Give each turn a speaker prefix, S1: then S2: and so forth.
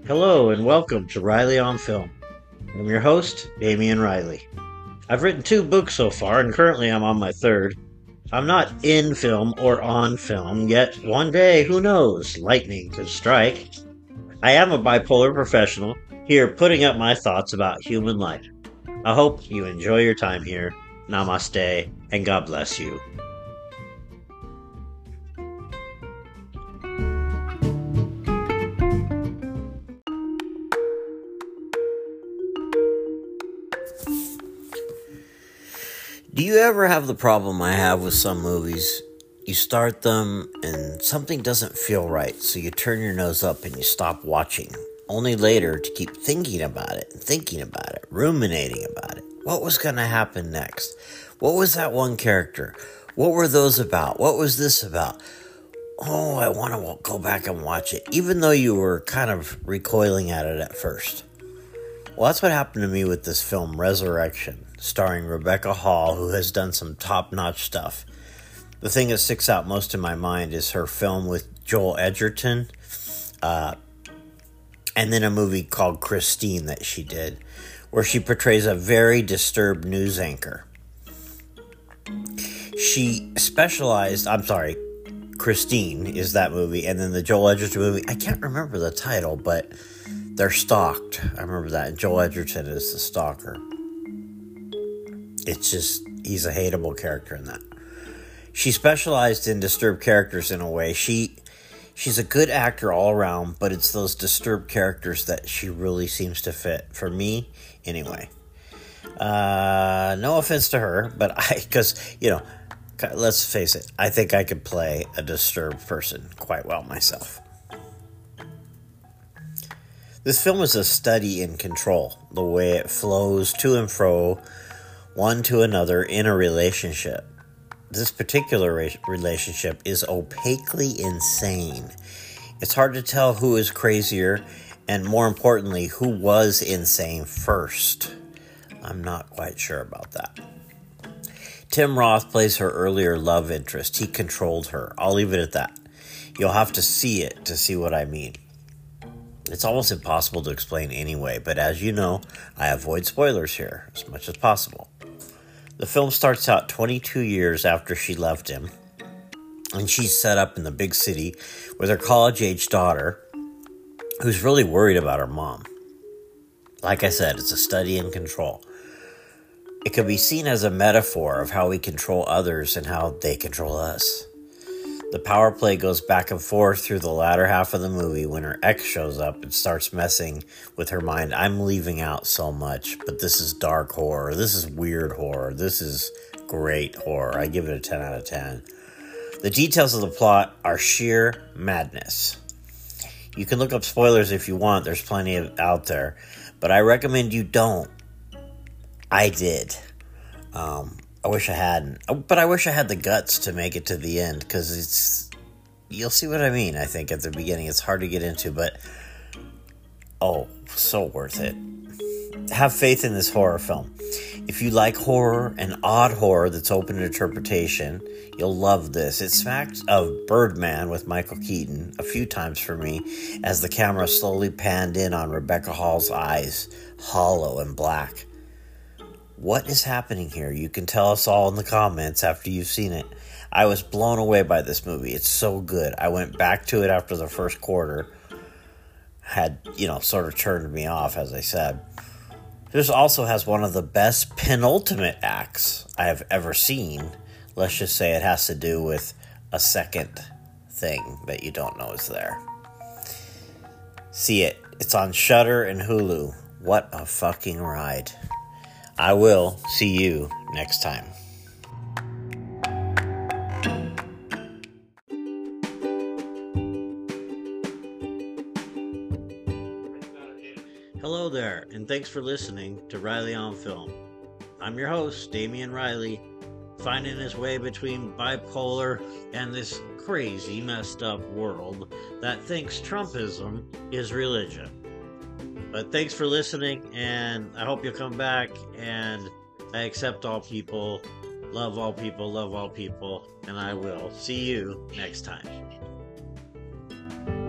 S1: Hello and welcome to Riley on Film. I'm your host, Damian Riley. I've written 2 books so far, and currently I'm on my third. I'm not in film or on film, yet one day, who knows, lightning could strike. I am a bipolar professional, here putting up my thoughts about human life. I hope you enjoy your time here. Namaste, and God bless you. Do you ever have the problem I have with some movies? You start them and something doesn't feel right, so you turn your nose up and you stop watching, only later to keep thinking about it, ruminating about it. What was going to happen next? What was that one character? What were those about? What was this about? Oh, I want to go back and watch it, even though you were kind of recoiling at it at first. Well, that's what happened to me with this film, Resurrection, starring Rebecca Hall, who has done some top-notch stuff. The thing that sticks out most in my mind is her film with Joel Edgerton, and then a movie called Christine that she did, where she portrays a very disturbed news anchor. Christine is that movie, and then the Joel Edgerton movie, I can't remember the title, but they're stalked. I remember that. And Joel Edgerton is the stalker. It's just, he's a hateable character in that. She specialized in disturbed characters in a way. She's a good actor all around, but it's those disturbed characters that she really seems to fit. For me, anyway. No offense to her, but let's face it, I think I could play a disturbed person quite well myself. This film is a study in control, the way it flows to and fro, one to another in a relationship. This particular relationship is opaquely insane. It's hard to tell who is crazier, and more importantly, who was insane first. I'm not quite sure about that. Tim Roth plays her earlier love interest. He controlled her. I'll leave it at that. You'll have to see it to see what I mean. It's almost impossible to explain anyway, but as you know, I avoid spoilers here as much as possible. The film starts out 22 years after she left him, and she's set up in the big city with her college-age daughter, who's really worried about her mom. Like I said, it's a study in control. It could be seen as a metaphor of how we control others and how they control us. The power play goes back and forth through the latter half of the movie when her ex shows up and starts messing with her mind. I'm leaving out so much, but this is dark horror. This is weird horror. This is great horror. I give it a 10 out of 10. The details of the plot are sheer madness. You can look up spoilers if you want. There's plenty out there, but I recommend you don't. I did. I wish I hadn't. But I wish I had the guts to make it to the end, because you'll see what I mean, I think, at the beginning. It's hard to get into, but so worth it. Have faith in this horror film. If you like horror and odd horror that's open to interpretation, you'll love this. It smacks of Birdman with Michael Keaton a few times for me, as the camera slowly panned in on Rebecca Hall's eyes, hollow and black. What is happening here? You can tell us all in the comments after you've seen it. I was blown away by this movie. It's so good. I went back to it after the first quarter. Had, sort of turned me off, as I said. This also has one of the best penultimate acts I have ever seen. Let's just say it has to do with a second thing that you don't know is there. See it. It's on Shudder and Hulu. What a fucking ride. I will see you next time. Hello there, and thanks for listening to Riley on Film. I'm your host, Damian Riley, finding his way between bipolar and this crazy, messed up world that thinks Trumpism is religion. But thanks for listening, and I hope you'll come back, and I accept all people, love all people, and I will see you next time.